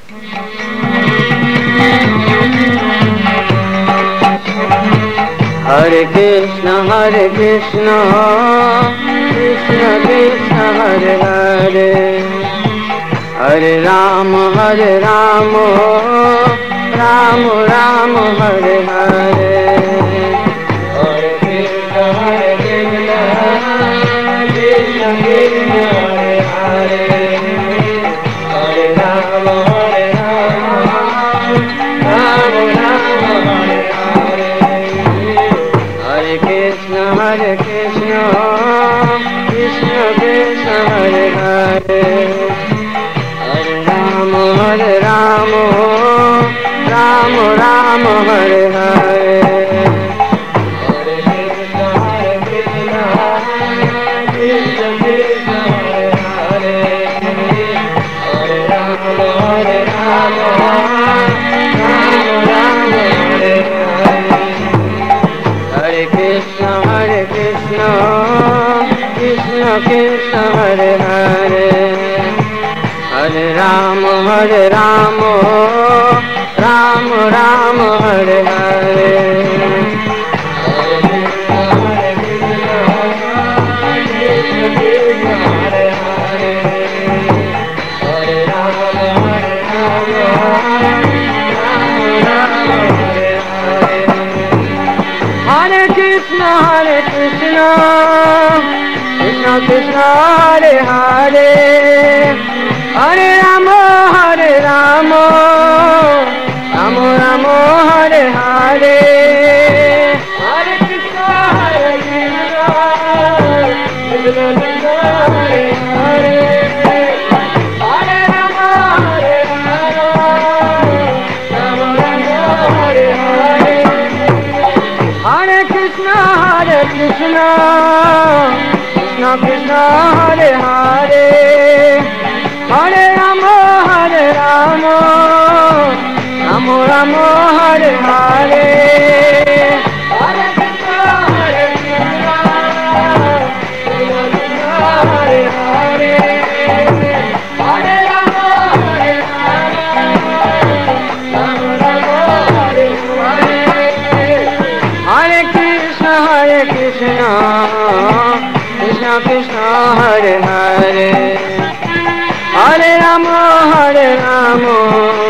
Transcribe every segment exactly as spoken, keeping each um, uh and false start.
Hare Krishna, Hare Krishna, Krishna Krishna, Hare Hare, Hare Rama, Hare Rama, Rama Rama, Hare Hare, Hare Krishna, Hare Krishna, Krishna Krishna, Hare Hare, Hare Rama, Hare Rama, Rama Rama, Hare Hare, Hare Krishna, Hare Krishna, Krishna Krishna, Hare Hare, Hare Rama, Hare Rama, Rama Rama, Hare Hare, Hare Krishna, Hare Krishna, Krishna Krishna, Hare Hare, Hare Rama, Hare Rama, Rama Rama, Hare Hare, Hare Krishna, Hare Krishna, Krishna Krishna, Hare Hare, Hare Rama, Hare Rama, Rama Rama, Hare Hare, Hare Krishna, Hare Krishna, Krishna Krishna, Hare Hare, Hare Rama, Hare Rama, Rama Rama, Hare Hare, Hare Krishna, Hare Krishna, Krishna Krishna, Hare Hare, Hare Rama, Hare Rama, Rama Rama, Hare Hare, Hare Krishna, Hare Krishna, Krishna Krishna, Hare Hare, Hare Rama, Hare Rama, Rama Rama, Hare Hare, Hare Krishna, Hare Krishna, Krishna Krishna, Hare Hare, Hare Rama, Hare Rama, Rama Rama, Hare Hare, Hare Krishna, Hare Krishna, Krishna Krishna, Hare Hare, Hare Rama, Hare Rama, Rama Rama, Hare Hare, Hare Krishna, Hare Krishna, Krishna Krishna, Hare Hare, Hare Rama, Hare Rama,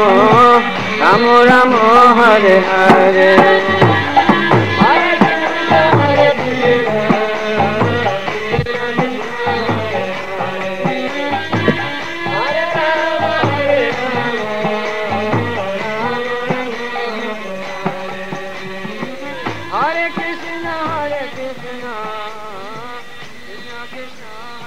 Rama Rama, Hare Hare, Hare Krishna, Hare Krishna, Krishna Krishna, Hare Hare, Hare Rama, Hare Rama, Hare Krishna, Hare Krishna, Krishna Krishna,